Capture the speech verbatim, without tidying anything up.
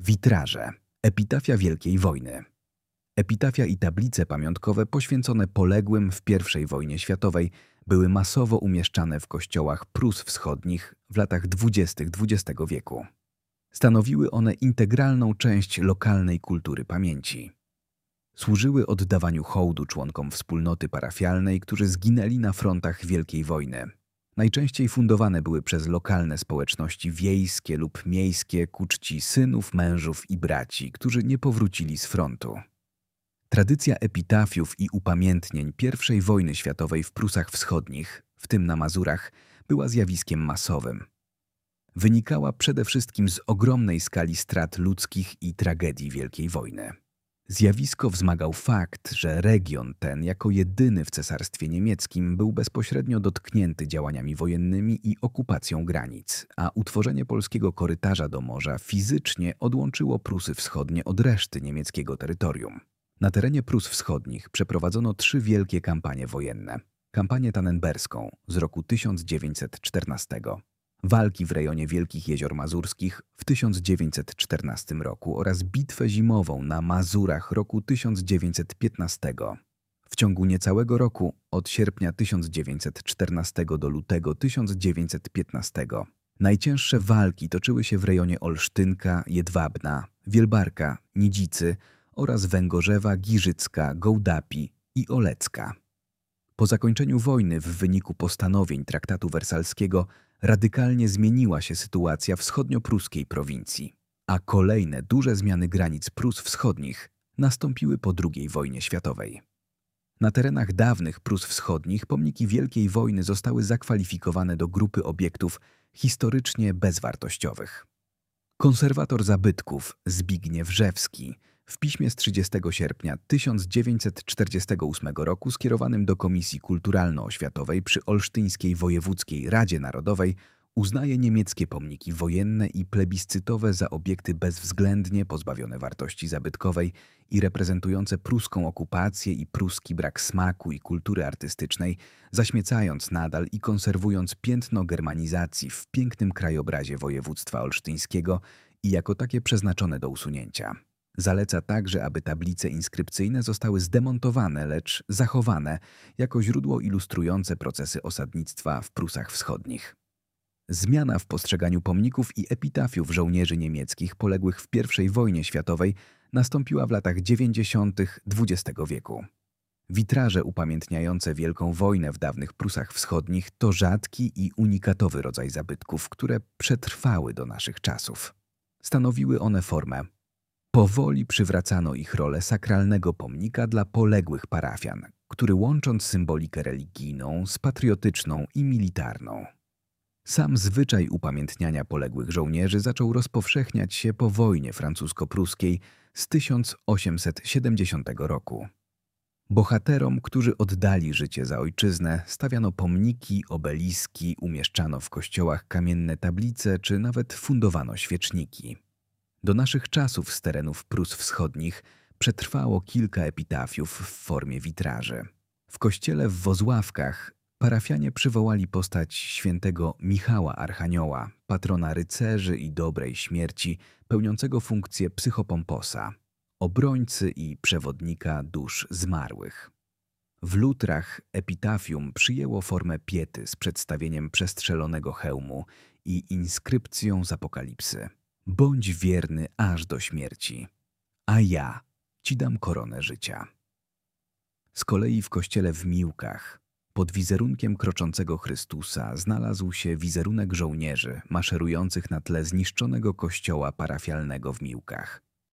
Witraże. Epitafia Wielkiej Wojny. Epitafia i tablice pamiątkowe poświęcone poległym w pierwszej wojnie światowej były masowo umieszczane w kościołach Prus Wschodnich w latach dwudziestych dwudziestego wieku. Stanowiły one integralną część lokalnej kultury pamięci. Służyły oddawaniu hołdu członkom wspólnoty parafialnej, którzy zginęli na frontach Wielkiej Wojny. Najczęściej fundowane były przez lokalne społeczności wiejskie lub miejskie ku czci synów, mężów i braci, którzy nie powrócili z frontu. Tradycja epitafiów i upamiętnień pierwszej wojny światowej w Prusach Wschodnich, w tym na Mazurach, była zjawiskiem masowym. Wynikała przede wszystkim z ogromnej skali strat ludzkich i tragedii Wielkiej Wojny. Zjawisko wzmagał fakt, że region ten jako jedyny w Cesarstwie Niemieckim był bezpośrednio dotknięty działaniami wojennymi i okupacją granic, a utworzenie polskiego korytarza do morza fizycznie odłączyło Prusy Wschodnie od reszty niemieckiego terytorium. Na terenie Prus Wschodnich przeprowadzono trzy wielkie kampanie wojenne. Kampanię tannenberską z roku tysiąc dziewięćset czternastego, walki w rejonie Wielkich Jezior Mazurskich w tysiąc dziewięćset czternastym roku oraz bitwę zimową na Mazurach roku tysiąc dziewięćset piętnastego. W ciągu niecałego roku, od sierpnia tysiąc dziewięćset czternastego do lutego tysiąc dziewięćset piętnastego, najcięższe walki toczyły się w rejonie Olsztynka, Jedwabna, Wielbarka, Nidzicy oraz Węgorzewa, Giżycka, Gołdapi i Olecka. Po zakończeniu wojny w wyniku postanowień traktatu wersalskiego radykalnie zmieniła się sytuacja wschodniopruskiej prowincji, a kolejne duże zmiany granic Prus Wschodnich nastąpiły po drugiej wojnie światowej. Na terenach dawnych Prus Wschodnich pomniki Wielkiej Wojny zostały zakwalifikowane do grupy obiektów historycznie bezwartościowych. Konserwator zabytków Zbigniew Rzewski w piśmie z trzydziestego sierpnia tysiąc dziewięćset czterdziestego ósmego roku skierowanym do Komisji Kulturalno-Oświatowej przy Olsztyńskiej Wojewódzkiej Radzie Narodowej uznaje niemieckie pomniki wojenne i plebiscytowe za obiekty bezwzględnie pozbawione wartości zabytkowej i reprezentujące pruską okupację i pruski brak smaku i kultury artystycznej, zaśmiecając nadal i konserwując piętno germanizacji w pięknym krajobrazie województwa olsztyńskiego i jako takie przeznaczone do usunięcia. Zaleca także, aby tablice inskrypcyjne zostały zdemontowane, lecz zachowane jako źródło ilustrujące procesy osadnictwa w Prusach Wschodnich. Zmiana w postrzeganiu pomników i epitafiów żołnierzy niemieckich poległych w pierwszej wojnie światowej nastąpiła w latach dziewięćdziesiątych dwudziestego wieku. Witraże upamiętniające Wielką Wojnę w dawnych Prusach Wschodnich to rzadki i unikatowy rodzaj zabytków, które przetrwały do naszych czasów. Stanowiły one formę. Powoli przywracano ich rolę sakralnego pomnika dla poległych parafian, który łącząc symbolikę religijną z patriotyczną i militarną. Sam zwyczaj upamiętniania poległych żołnierzy zaczął rozpowszechniać się po wojnie francusko-pruskiej z tysiąc osiemset siedemdziesiątego roku. Bohaterom, którzy oddali życie za ojczyznę, stawiano pomniki, obeliski, umieszczano w kościołach kamienne tablice czy nawet fundowano świeczniki. Do naszych czasów z terenów Prus Wschodnich przetrwało kilka epitafiów w formie witraży. W kościele w Wozławkach parafianie przywołali postać świętego Michała Archanioła, patrona rycerzy i dobrej śmierci, pełniącego funkcję psychopomposa, obrońcy i przewodnika dusz zmarłych. W lutrach epitafium przyjęło formę piety z przedstawieniem przestrzelonego hełmu i inskrypcją z Apokalipsy. Bądź wierny aż do śmierci, a ja ci dam koronę życia. Z kolei w kościele w Miłkach pod wizerunkiem kroczącego Chrystusa znalazł się wizerunek żołnierzy maszerujących na tle zniszczonego kościoła parafialnego w Miłkach.